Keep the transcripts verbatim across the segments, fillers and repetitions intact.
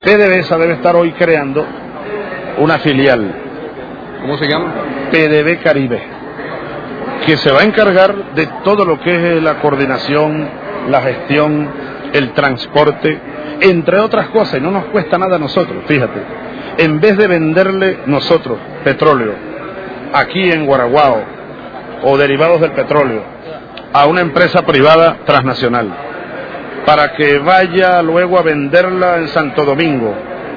PDVSA debe estar hoy creando una filial. ¿Cómo se llama? P D V Caribe, que se va a encargar de todo lo que es la coordinación, la gestión, el transporte, entre otras cosas, y no nos cuesta nada a nosotros, fíjate. En vez de venderle nosotros petróleo aquí en Guaraguao o derivados del petróleo a una empresa privada transnacional para que vaya luego a venderla en Santo Domingo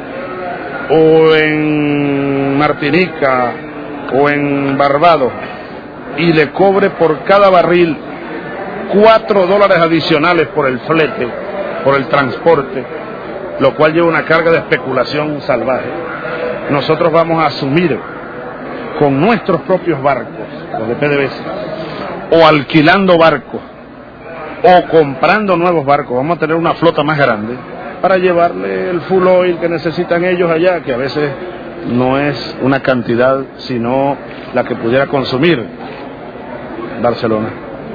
o en Martinica o en Barbados y le cobre por cada barril cuatro dólares adicionales por el flete, por el transporte, lo cual lleva una carga de especulación salvaje. Nosotros vamos a asumir con nuestros propios barcos, los de PDVSA, o alquilando barcos, o comprando nuevos barcos. Vamos a tener una flota más grande para llevarle el full oil que necesitan ellos allá, que a veces no es una cantidad, sino la que pudiera consumir Barcelona,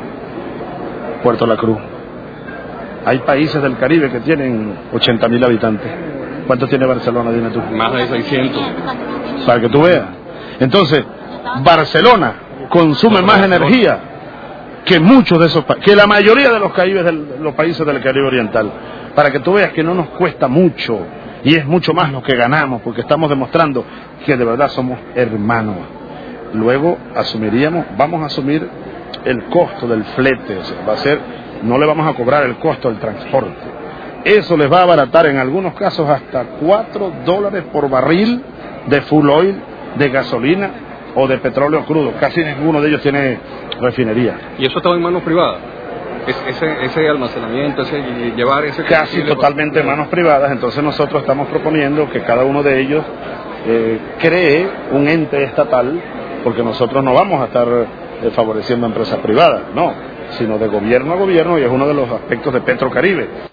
Puerto La Cruz. Hay países del Caribe que tienen ochenta mil habitantes. ¿Cuántos tiene Barcelona, dime tú? Más de seiscientos. Para que tú veas. Entonces, Barcelona consume más energía que muchos de esos países, que la mayoría de los, Caribes del, los países del Caribe Oriental. Para que tú veas que no nos cuesta mucho, y es mucho más lo que ganamos, porque estamos demostrando que de verdad somos hermanos. Luego asumiríamos, vamos a asumir el costo del flete, o sea, va a ser, no le vamos a cobrar el costo del transporte. Eso les va a abaratar en algunos casos hasta cuatro dólares por barril de full oil, de gasolina o de petróleo crudo. Casi ninguno de ellos tiene refinería. ¿Y eso estaba en manos privadas? Es, ese, ese almacenamiento, ese llevar ese... Casi totalmente en manos privadas. Entonces nosotros estamos proponiendo que cada uno de ellos eh, cree un ente estatal, porque nosotros no vamos a estar eh, favoreciendo a empresas privadas, no, sino de gobierno a gobierno, y es uno de los aspectos de Petrocaribe.